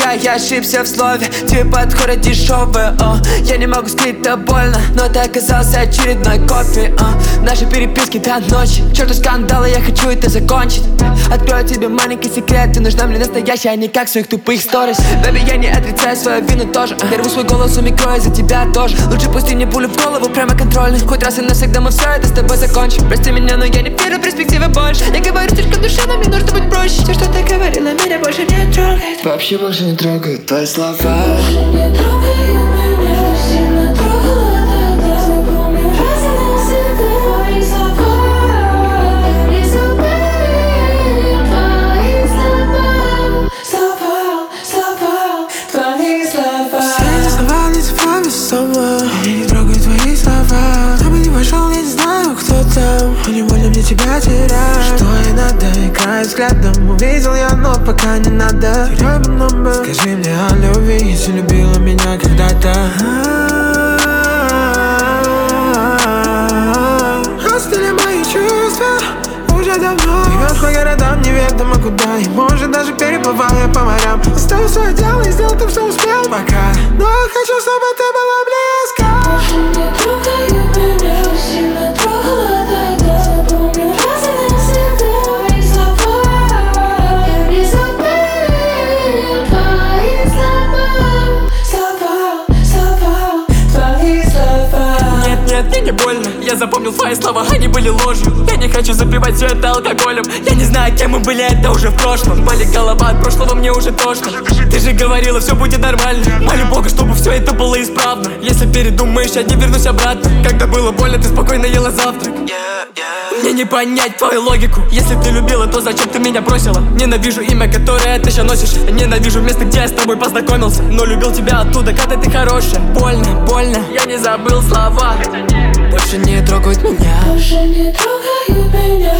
я ошибся в слове. Тебе подходят дешевые, я не могу скрыть, это больно, но ты оказался очередной копией, Наши переписки до ночи, черту скандалы, я хочу это закончить. Открою тебе маленький секрет, ты нужна мне настоящая, а не как в своих тупых сторис. Бэби, я не отрицаю свою вину тоже, я рву свой голос у микро из-за тебя тоже. Лучше пусти мне пулю в голову, прямо контрольный. Хоть раз и навсегда мы все это с тобой закончим. Прости меня, но я не верю в перспективы больше. Я говорю слишком душевно, мне нужно быть проще. Все, что ты говорила, меня больше не трогает. Вообще больше не трогают твои слова. Больше не трогают меня, сильно трогала тогда. Запомню раз и навсегда твои слова. Не забыли твои слова. Слова, твои слова. Все эти слова не цифрами сама. Меня не трогают твои слова. Кто бы не вошел, я не знаю, кто там. Но не больно мне тебя терять. Что и надо, играя взглядом. Увидел я, но пока не надо. Теряй бы номер. Скажи мне о любви, если любила меня когда-то. Остыли мои чувства уже давно. Плывешь по городам, неведомо куда. И может даже переплывая по морям. Оставил свое дело и сделал то, что успел пока. Но я хочу, чтобы ты была близко. Больше не трогают меня, сильно трогала тогда. Запомню раз и навсегда твои слова. Не забыли твои слова, твои слова. Нет, мне не больно, я запомнил твои слова, они были ложью. Я не хочу запивать все это алкоголем. Я не знаю, кем мы были, это уже в прошлом. Болит голова от прошлого, мне уже тошно. Ты же говорила, все будет нормально. Молю Бога, чтобы все это было исправно. Если передумаешь, я не вернусь обратно. Когда было больно, ты спокойно ела завтрак. Мне не понять твою логику. Если ты любила, то зачем ты меня бросила? Ненавижу имя, которое ты еще носишь. Ненавижу место, где я с тобой познакомился. Но любил тебя оттуда, когда ты хорошая. Больно, я не забыл слова. Больше не трогают меня. Больше не трогают меня,